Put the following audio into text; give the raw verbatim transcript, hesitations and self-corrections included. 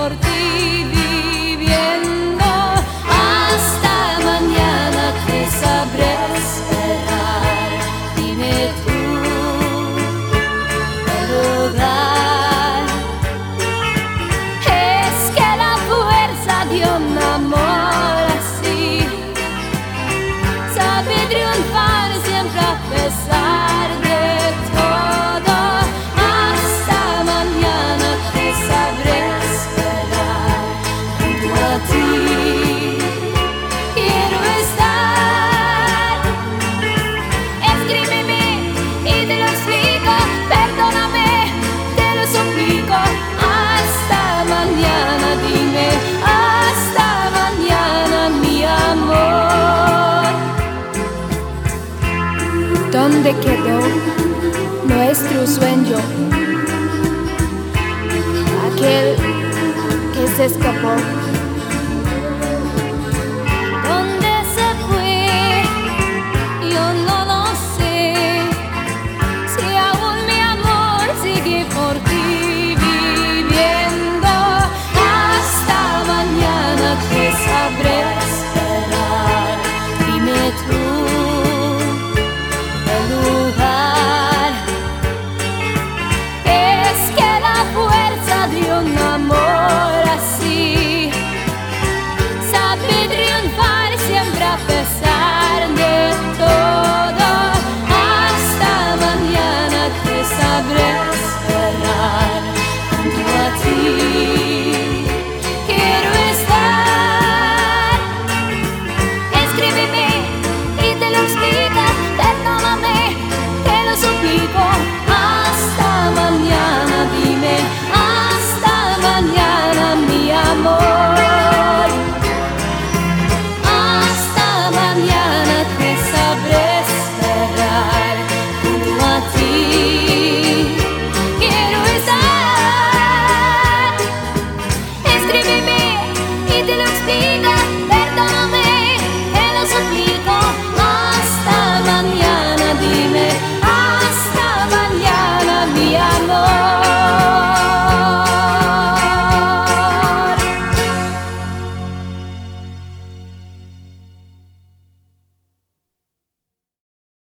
por ti viviendo. Hasta mañana te sabré esperar. Dime tú el lugar. Es que la fuerza de un amor así sabe triunfar siempre a pesar de todo. Hasta mañana te sabré esperar. Junto a ti quiero estar. Escríbeme y te lo explico. Perdóname, te lo suplico. Hasta mañana, dime. Hasta mañana, mi amor. ¿Dónde quedó nuestro sueño? Aquel que se escapó.